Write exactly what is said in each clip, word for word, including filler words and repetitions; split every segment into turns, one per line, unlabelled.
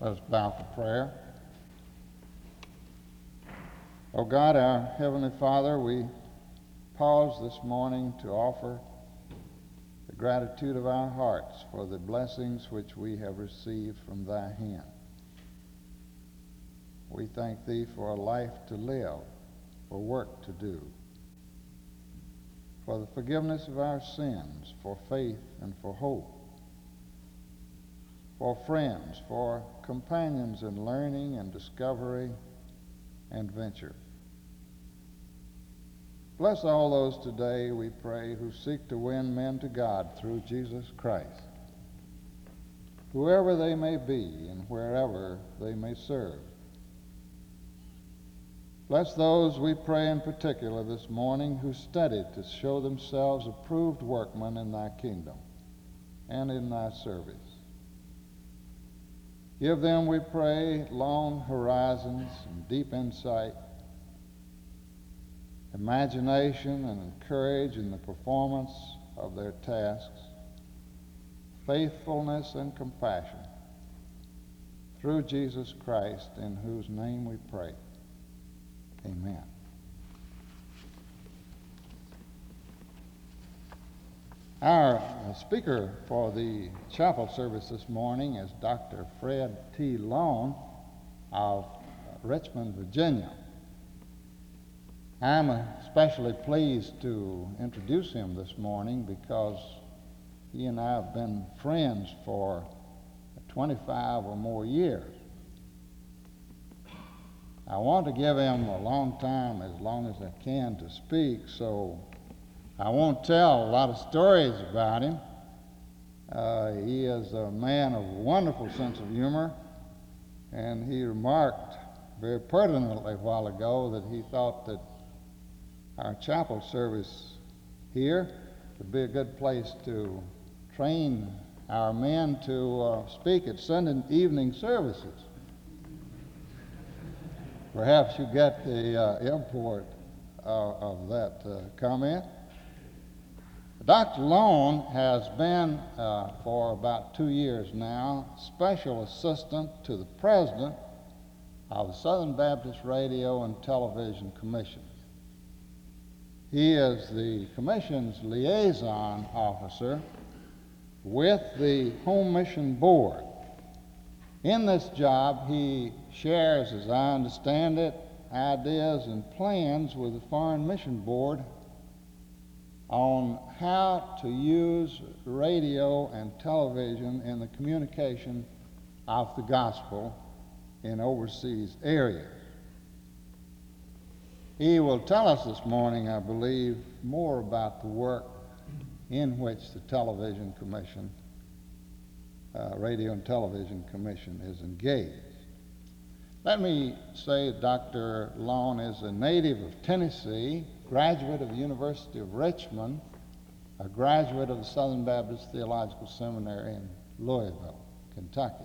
Let us bow for prayer. O God, our Heavenly Father, we pause this morning to offer the gratitude of our hearts for the blessings which we have received from thy hand. We thank thee for a life to live, for work to do, for the forgiveness of our sins, for faith and for hope, for friends, for companions in learning and discovery and venture. Bless all those today, we pray, who seek to win men to God through Jesus Christ, whoever they may be and wherever they may serve. Bless those, we pray in particular this morning, who study to show themselves approved workmen in thy kingdom and in thy service. Give them, we pray, long horizons and deep insight, imagination and courage in the performance of their tasks, faithfulness and compassion, through Jesus Christ, in whose name we pray. Amen. Our speaker for the chapel service this morning is Doctor Fred T. Loan of Richmond, Virginia. I'm especially pleased to introduce him this morning because he and I have been friends for twenty-five or more years. I want to give him a long time, as long as I can, to speak, so I won't tell a lot of stories about him. Uh, he is a man of wonderful sense of humor, and he remarked very pertinently a while ago that he thought that our chapel service here would be a good place to train our men to uh, speak at Sunday evening services. Perhaps you get the uh, import uh, of that uh, comment. Doctor Loan has been, uh, for about two years now, special assistant to the president of the Southern Baptist Radio and Television Commission. He is the commission's liaison officer with the Home Mission Board. In this job, he shares, as I understand it, ideas and plans with the Foreign Mission Board on how to use radio and television in the communication of the gospel in overseas areas. He will tell us this morning, I believe, more about the work in which the Television Commission, uh, Radio and Television Commission is engaged. Let me say Doctor Loan is a native of Tennessee, graduate of the University of Richmond, a graduate of the Southern Baptist Theological Seminary in Louisville, Kentucky.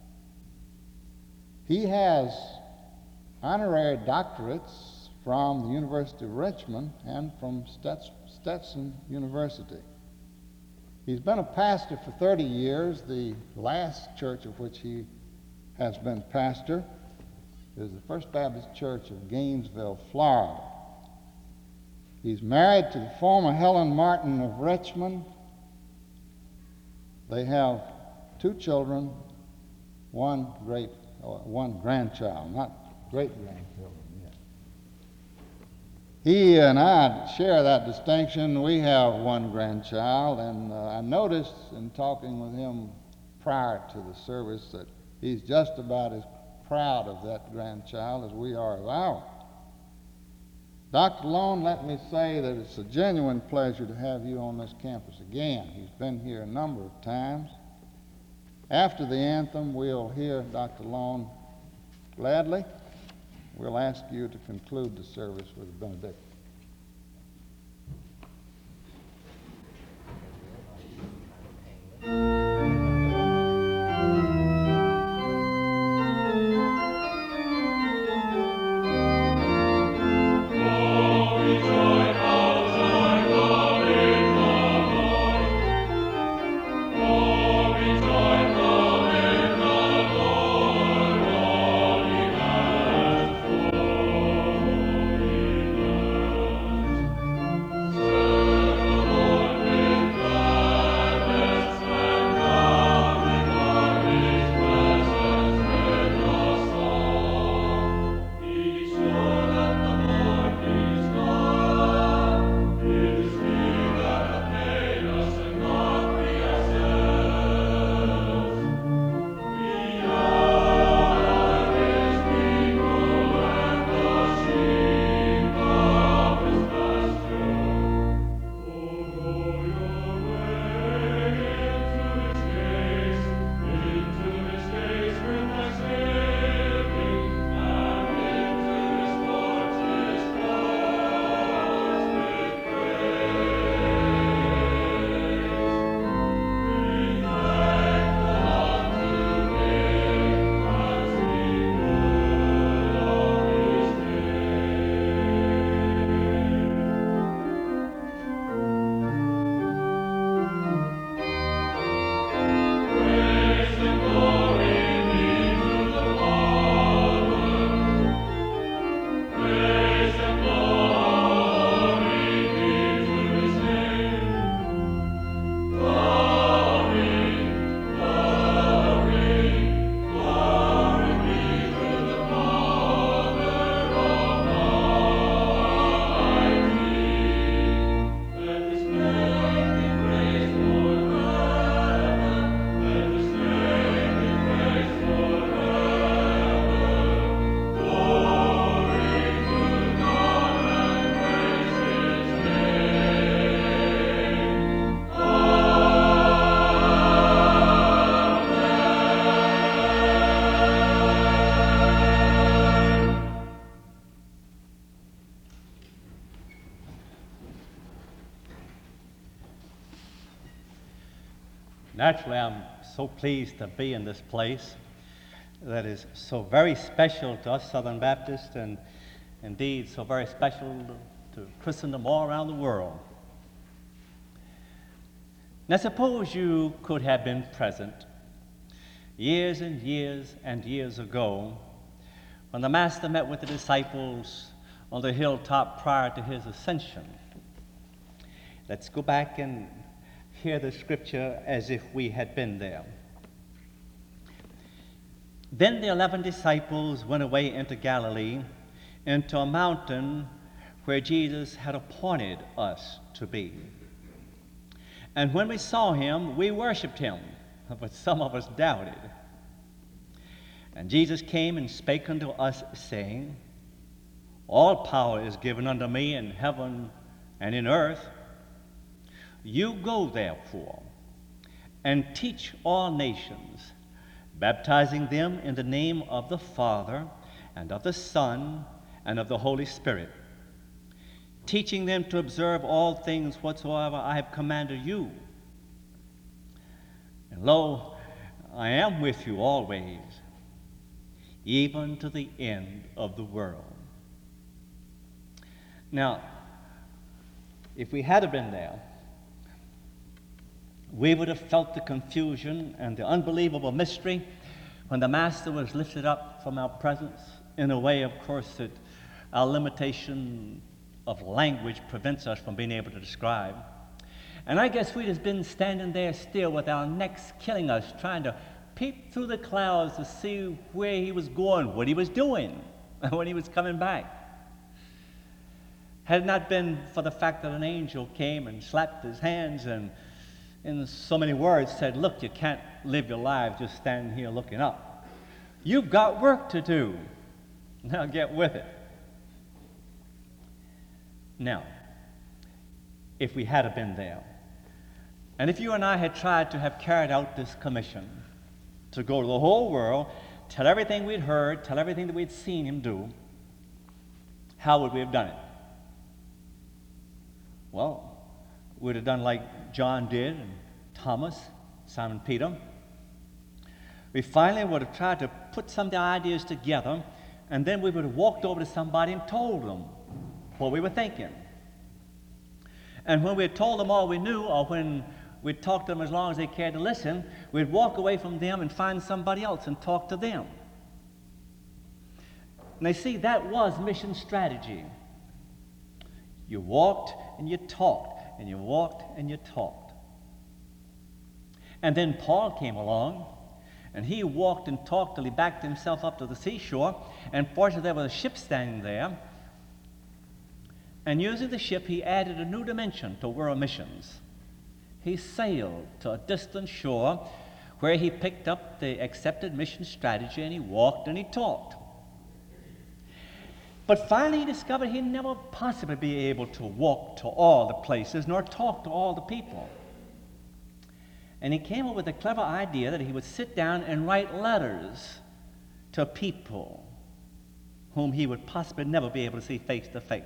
He has honorary doctorates from the University of Richmond and from Stetson University. He's been a pastor for thirty years. The last church of which he has been pastor is the First Baptist Church of Gainesville, Florida. He's married to the former Helen Martin of Richmond. They have two children, one great, uh, one grandchild, not great-grandchildren yet. He and I share that distinction. We have one grandchild, and uh, I noticed in talking with him prior to the service that he's just about as proud of that grandchild as we are of ours. Doctor Loan, let me say that it's a genuine pleasure to have you on this campus again. He's been here a number of times. After the anthem, we'll hear Doctor Loan gladly. We'll ask you to conclude the service with a benediction.
Oh, rejoice, Naturally, I'm so pleased to be in this place that is so very special to us Southern Baptists, and indeed so very special to Christendom all around the world. Now suppose you could have been present years and years and years ago when the Master met with the disciples on the hilltop prior to his ascension. Let's go back and hear the scripture as if we had been there. Then the eleven disciples went away into Galilee, into a mountain where Jesus had appointed us to be. And when we saw him, we worshiped him, but some of us doubted. And Jesus came and spake unto us, saying, All power is given unto me in heaven and in earth. You go therefore and teach all nations, baptizing them in the name of the Father and of the Son and of the Holy Spirit, teaching them to observe all things whatsoever I have commanded you. And lo, I am with you always, even to the end of the world. Now, if we had been there, we would have felt the confusion and the unbelievable mystery when the Master was lifted up from our presence in a way, of course, that our limitation of language prevents us from being able to describe. And I guess we'd have been standing there still with our necks killing us, trying to peep through the clouds to see where he was going, what he was doing, and when he was coming back. Had it not been for the fact that an angel came and slapped his hands and in so many words said, look, you can't live your life just standing here looking up. You've got work to do. Now get with it. Now, if we had been there, and if you and I had tried to have carried out this commission, to go to the whole world, tell everything we'd heard, tell everything that we'd seen him do, how would we have done it? Well, we'd have done like John did, and Thomas, Simon Peter. We finally would have tried to put some of the ideas together, and then we would have walked over to somebody and told them what we were thinking. And when we had told them all we knew, or when we'd talked to them as long as they cared to listen, we'd walk away from them and find somebody else and talk to them. And they see that was mission strategy. You walked and you talked, and you walked and you talked. And then Paul came along, and he walked and talked till he backed himself up to the seashore, and fortunately there was a ship standing there. And using the ship, he added a new dimension to world missions. He sailed to a distant shore where he picked up the accepted mission strategy, and he walked and he talked. But finally he discovered he'd never possibly be able to walk to all the places nor talk to all the people. And he came up with a clever idea that he would sit down and write letters to people whom he would possibly never be able to see face to face.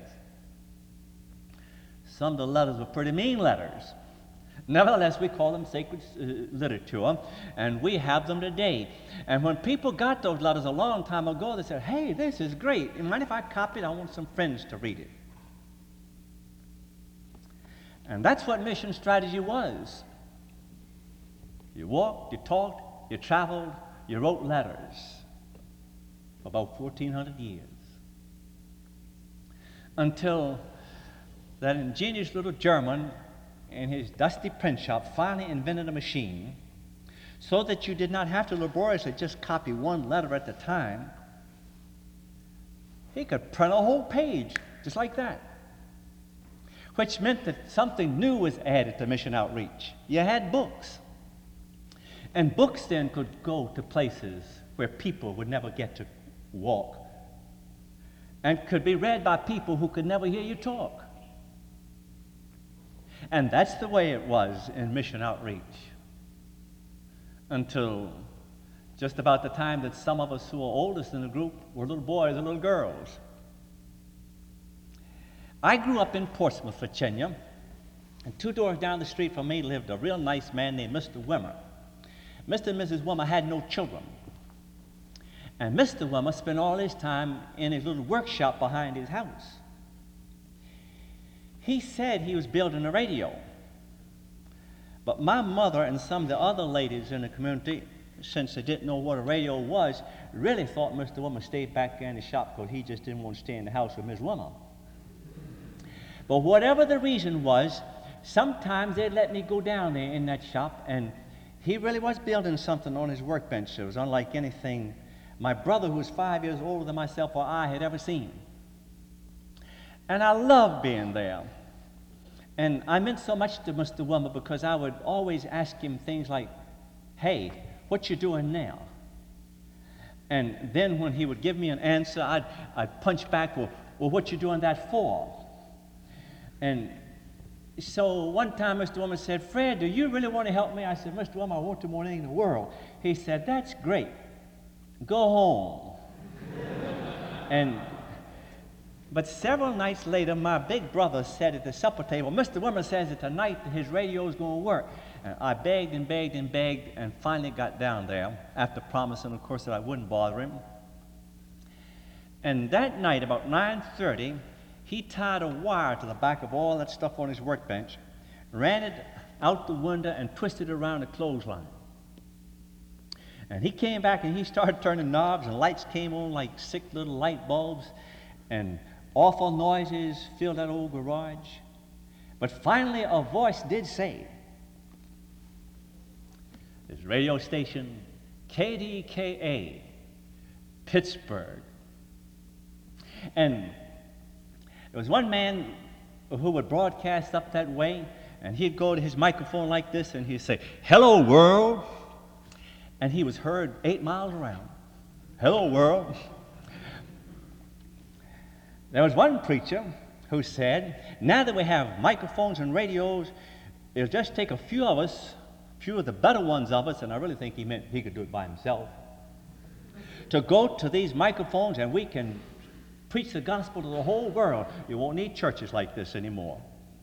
Some of the letters were pretty mean letters. Nevertheless, we call them sacred uh, literature, and we have them today. And when people got those letters a long time ago, they said, hey, this is great. You mind if I copy it? I want some friends to read it. And that's what mission strategy was. You walked, you talked, you traveled, you wrote letters for about fourteen hundred years. Until that ingenious little German in his dusty print shop finally invented a machine so that you did not have to laboriously just copy one letter at a time. He could print a whole page just like that, which meant that something new was added to mission outreach. You had books. And books then could go to places where people would never get to walk, and could be read by people who could never hear you talk. And that's the way it was in mission outreach until just about the time that some of us who are oldest in the group were little boys and little girls. I grew up in Portsmouth, Virginia, and two doors down the street from me lived a real nice man named Mister Wimmer. Mister and Missus Wilmer had no children. And Mister Wilmer spent all his time in his little workshop behind his house. He said he was building a radio. But my mother and some of the other ladies in the community, since they didn't know what a radio was, really thought Mister Wilmer stayed back there in the shop because he just didn't want to stay in the house with Miss Wilmer. But whatever the reason was, sometimes they'd let me go down there in that shop, and he really was building something on his workbench. It was unlike anything my brother, who was five years older than myself, or I had ever seen. And I loved being there. And I meant so much to Mister Wilmer because I would always ask him things like, hey, what you doing now? And then when he would give me an answer, I'd, I'd punch back, well, well, what you doing that for? And so one time Mister Wilmer said, Fred, do you really want to help me? I said, Mister Wilmer, I want to more than anything in the world. He said, that's great. Go home. and But several nights later, my big brother said at the supper table, Mister Wilmer says that tonight his radio is going to work. And I begged and begged and begged and finally got down there after promising, of course, that I wouldn't bother him. And that night, about nine thirty, he tied a wire to the back of all that stuff on his workbench, ran it out the window, and twisted it around a clothesline. And he came back and he started turning knobs, and lights came on like sick little light bulbs, and awful noises filled that old garage. But finally a voice did say, this radio station, K D K A, Pittsburgh. And there was one man who would broadcast up that way, and he'd go to his microphone like this, and he'd say, hello, world. And he was heard eight miles around. Hello, world. There was one preacher who said, now that we have microphones and radios, it'll just take a few of us, a few of the better ones of us, and I really think he meant he could do it by himself, to go to these microphones and we can preach the gospel to the whole world. You won't need churches like this anymore.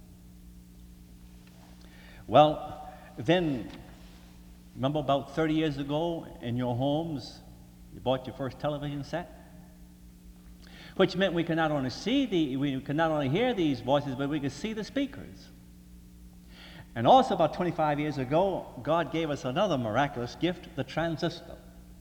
Well, then, remember about thirty years ago in your homes, you bought your first television set? Which meant we could not only see the, we could not only hear these voices, but we could see the speakers. And also about twenty-five years ago, God gave us another miraculous gift, the transistor.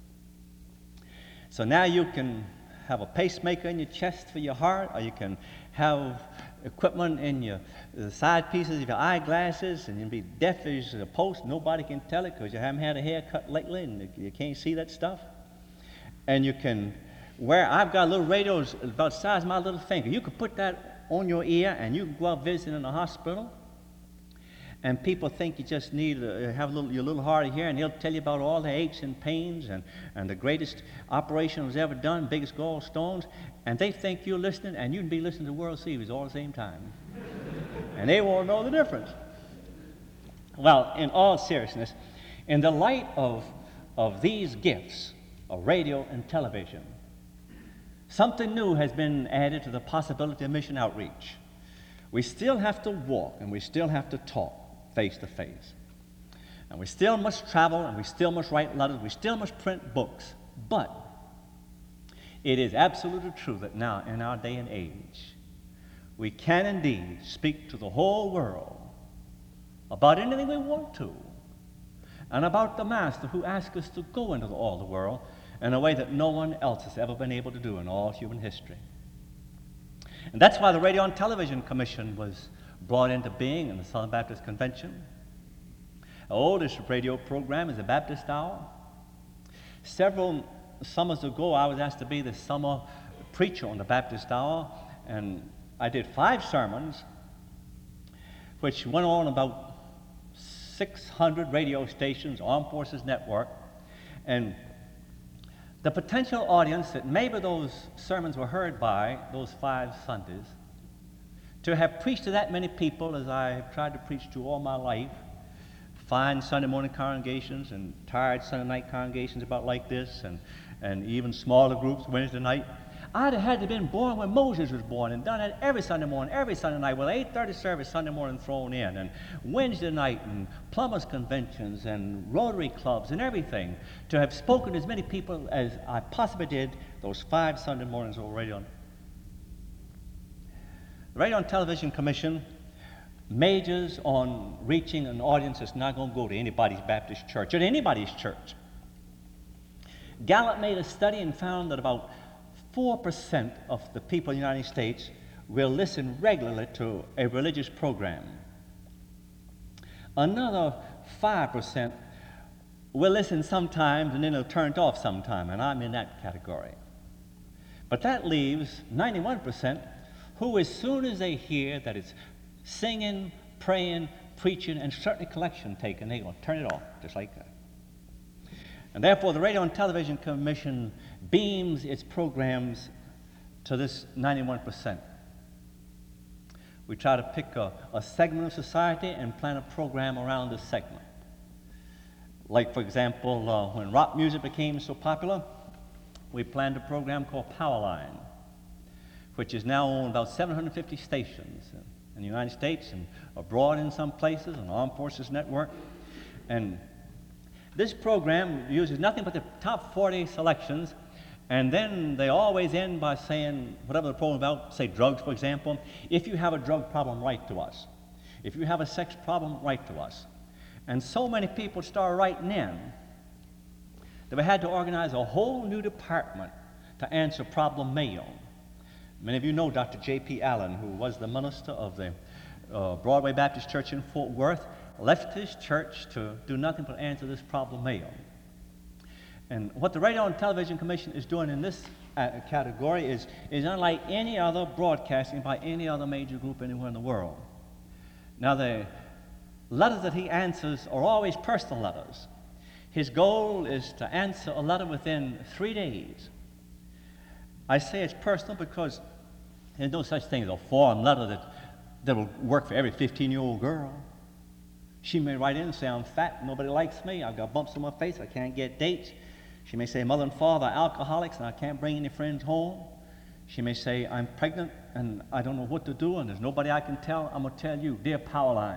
So now you can have a pacemaker in your chest for your heart, or you can have equipment in your the side pieces of your eyeglasses, and you'll be deaf as a post. Nobody can tell it because you haven't had a haircut lately and you can't see that stuff. And you can wear, I've got little radios about the size of my little finger. You can put that on your ear and you can go out visiting in a hospital. And people think you just need to have a little, your little hard of hearing, and he'll tell you about all the aches and pains and, and the greatest operation was ever done, biggest gallstones, and they think you're listening, and you can be listening to World Series all at the same time. And they won't know the difference. Well, in all seriousness, in the light of, of these gifts of radio and television, something new has been added to the possibility of mission outreach. We still have to walk, and we still have to talk face to face. And we still must travel, and we still must write letters, we still must print books. But it is absolutely true that now, in our day and age, we can indeed speak to the whole world about anything we want to, and about the Master who asks us to go into all the world in a way that no one else has ever been able to do in all human history. And that's why the Radio and Television Commission was brought into being in the Southern Baptist Convention. Our oldest radio program is the Baptist Hour. Several summers ago, I was asked to be the summer preacher on the Baptist Hour, and I did five sermons, which went on about six hundred radio stations, Armed Forces Network, and the potential audience that maybe those sermons were heard by, those five Sundays, to have preached to that many people as I have tried to preach to all my life, fine Sunday morning congregations and tired Sunday night congregations about like this, and, and even smaller groups Wednesday night, I'd have had to have been born when Moses was born and done it every Sunday morning, every Sunday night, with eight thirty service Sunday morning thrown in, and Wednesday night, and plumbers conventions, and Rotary clubs, and everything, to have spoken to as many people as I possibly did those five Sunday mornings already on. The Radio and Television Commission majors on reaching an audience that's not going to go to anybody's Baptist church or to anybody's church. Gallup made a study and found that about four percent of the people in the United States will listen regularly to a religious program. Another five percent will listen sometimes and then they'll turn it off sometime, and I'm in that category. But that leaves ninety-one percent who, as soon as they hear that it's singing, praying, preaching, and certainly collection taken, they're going to turn it off just like that. And therefore, the Radio and Television Commission beams its programs to this ninety-one percent. We try to pick a, a segment of society and plan a program around this segment. Like, for example, uh, when rock music became so popular, we planned a program called Powerline, which is now on about seven hundred fifty stations in the United States and abroad in some places, an Armed Forces network. And this program uses nothing but the top forty selections, and then they always end by saying, whatever the program about, say drugs, for example, if you have a drug problem, write to us. If you have a sex problem, write to us. And so many people started writing in that we had to organize a whole new department to answer problem mail. Many of you know Doctor J P Allen, who was the minister of the uh, Broadway Baptist Church in Fort Worth, left his church to do nothing but answer this problem mail. And what the Radio and Television Commission is doing in this uh, category is, is unlike any other broadcasting by any other major group anywhere in the world. Now, the letters that he answers are always personal letters. His goal is to answer a letter within three days. I say it's personal because there's no such thing as a foreign letter that, that will work for every fifteen-year-old girl. She may write in and say, I'm fat, nobody likes me, I've got bumps on my face, I can't get dates. She may say, mother and father are alcoholics and I can't bring any friends home. She may say, I'm pregnant and I don't know what to do and there's nobody I can tell. I'm going to tell you, dear Powerline.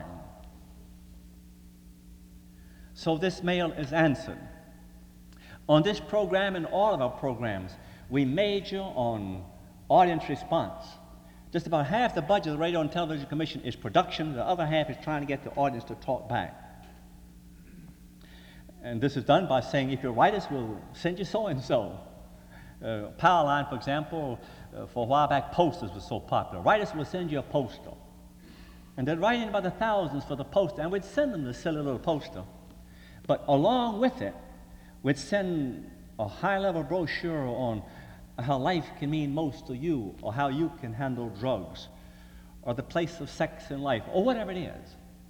So this mail is answered. On this program and all of our programs, we major on audience response. Just about half the budget of the Radio and Television Commission is production. The other half is trying to get the audience to talk back. And this is done by saying, if you write us, we'll send you so-and-so. Uh, Powerline, for example, uh, for a while back, posters were so popular. Write us, we'll send you a poster. And they'd write in by the thousands for the poster, and we'd send them the silly little poster. But along with it, we'd send a high-level brochure on how life can mean most to you, or how you can handle drugs, or the place of sex in life, or whatever it is.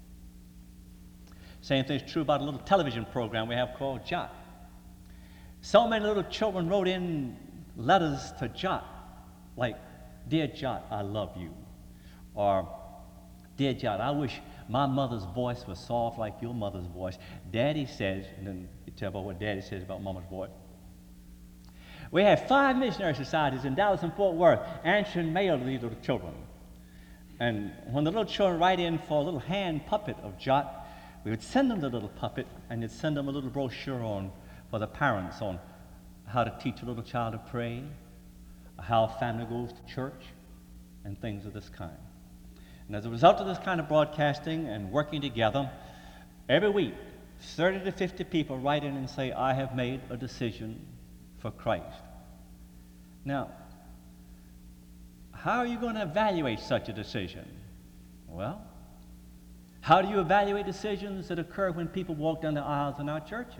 Same thing is true about a little television program we have called Jot. So many little children wrote in letters to Jot, like, Dear Jot, I love you. Or, Dear Jot, I wish my mother's voice was soft like your mother's voice. Daddy says, and then you tell about what Daddy says about Mama's voice. We have five missionary societies in Dallas and Fort Worth answering mail to these little children. And when the little children write in for a little hand puppet of Jot, we would send them the little puppet and you'd send them a little brochure on for the parents on how to teach a little child to pray, how a family goes to church, and things of this kind. And as a result of this kind of broadcasting and working together, every week, thirty to fifty people write in and say, I have made a decision for Christ. Now, how are you going to evaluate such a decision? Well, how do you evaluate decisions that occur when people walk down the aisles in our churches?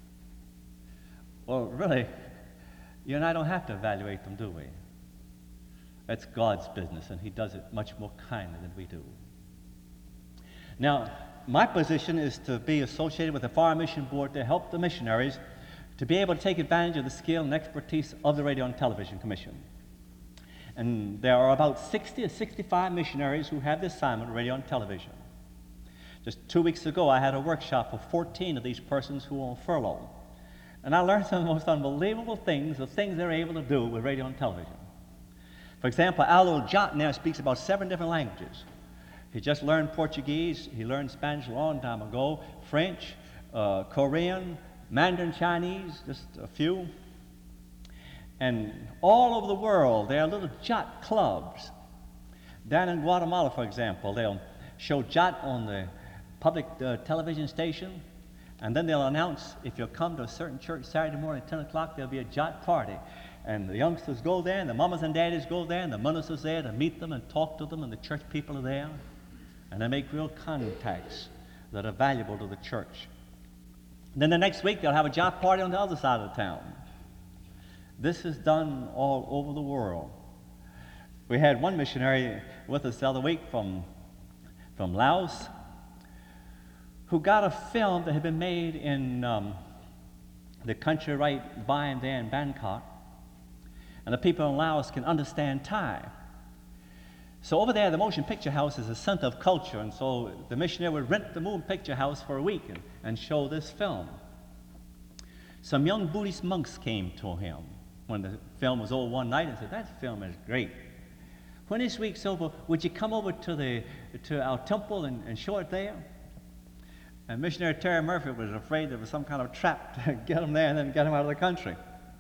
Well, really, you and I don't have to evaluate them, do we? That's God's business, and He does it much more kindly than we do. Now, my position is to be associated with the Foreign Mission Board to help the missionaries to be able to take advantage of the skill and expertise of the Radio and Television Commission. And there are about sixty or sixty-five missionaries who have the assignment of radio and television. Just two weeks ago, I had a workshop of fourteen of these persons who were on furlough. And I learned some of the most unbelievable things, the things they're able to do with radio and television. For example, our little Jot now speaks about seven different languages. He just learned Portuguese, he learned Spanish a long time ago, French, uh, Korean, Mandarin Chinese, just a few. And all over the world, there are little Jot clubs. Down in Guatemala, for example, they'll show Jot on the public uh, television station, and then they'll announce, if you'll come to a certain church Saturday morning at ten o'clock, there'll be a Jot party. And the youngsters go there, and the mamas and daddies go there, and the ministers there to meet them and talk to them, and the church people are there. And they make real contacts that are valuable to the church. And then the next week, they'll have a Jot party on the other side of the town. This is done all over the world. We had one missionary with us the other week from, from Laos who got a film that had been made in um, the country right by and there in Bangkok. And the people in Laos can understand Thai. So over there, the motion picture house is a center of culture, and so the missionary would rent the motion picture house for a week and, and show this film. Some young Buddhist monks came to him when the film was over one night and said, "That film is great. When this week's over, would you come over to, the, to our temple and, and show it there?" And missionary Terry Murphy was afraid there was some kind of trap to get him there and then get him out of the country.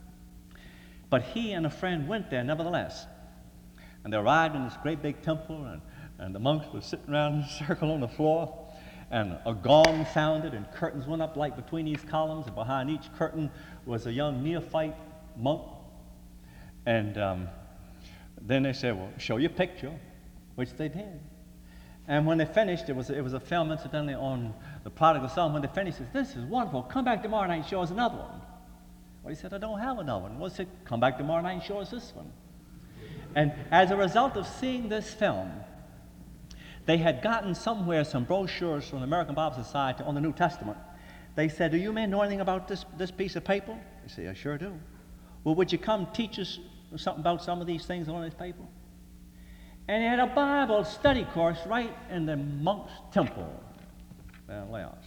But he and a friend went there nevertheless. And they arrived in this great big temple, and, and the monks were sitting around in a circle on the floor, and a gong sounded, and curtains went up like between these columns, and behind each curtain was a young neophyte monk. And um, then they said, "Well, show your picture," which they did. And when they finished, it was, it was a film, incidentally, on the prodigal son. When they finished, he said, "This is wonderful. Come back tomorrow night and show us another one." Well, he said, "I don't have another one." Well, he said, "Come back tomorrow night and show us this one." And as a result of seeing this film, they had gotten somewhere some brochures from the American Bible Society on the New Testament. They said, "Do you men know anything about this, this piece of paper?" They said, "I sure do." "Well, would you come teach us something about some of these things on this paper?" And they had a Bible study course right in the monk's temple down in Laos.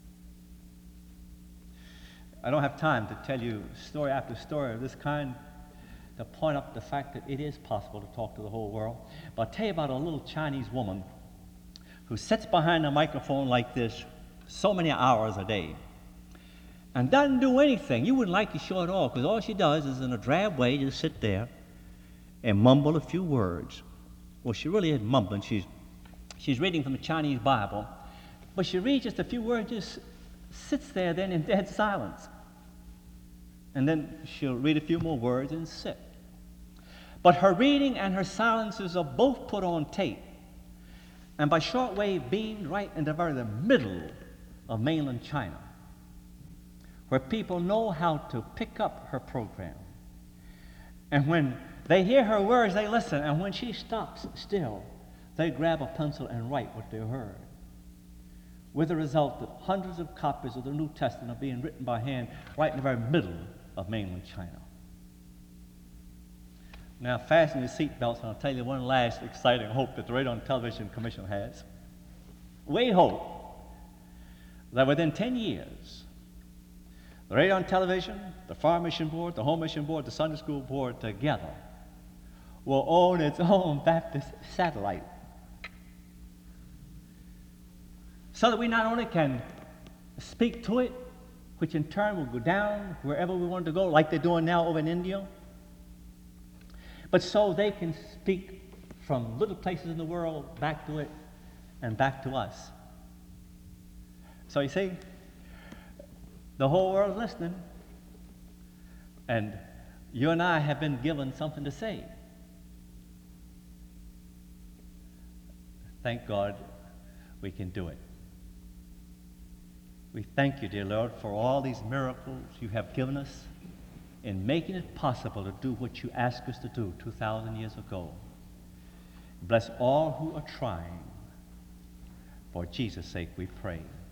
I don't have time to tell you story after story of this kind to point up the fact that it is possible to talk to the whole world. But I'll tell you about a little Chinese woman who sits behind a microphone like this so many hours a day and doesn't do anything. You wouldn't like to show it all, because all she does is in a drab way just sit there and mumble a few words. Well, she really isn't mumbling. She's, she's reading from the Chinese Bible, but she reads just a few words, just sits there then in dead silence. And then she'll read a few more words and sit. But her reading and her silences are both put on tape, and by shortwave beamed right in the very middle of mainland China, where people know how to pick up her program. And when they hear her words, they listen, and when she stops still, they grab a pencil and write what they heard. With the result that hundreds of copies of the New Testament are being written by hand right in the very middle of mainland China. Now, fasten your seatbelts, and I'll tell you one last exciting hope that the Radio and Television Commission has. We hope that within ten years, the Radio and Television, the Farm Mission Board, the Home Mission Board, the Sunday School Board together will own its own Baptist satellite. So that we not only can speak to it, which in turn will go down wherever we want to go, like they're doing now over in India, but so they can speak from little places in the world back to it and back to us. So you see, the whole world is listening, and you and I have been given something to say. Thank God we can do it. We thank you, dear Lord, for all these miracles you have given us in making it possible to do what you asked us to do two thousand years ago. Bless all who are trying. For Jesus' sake we pray.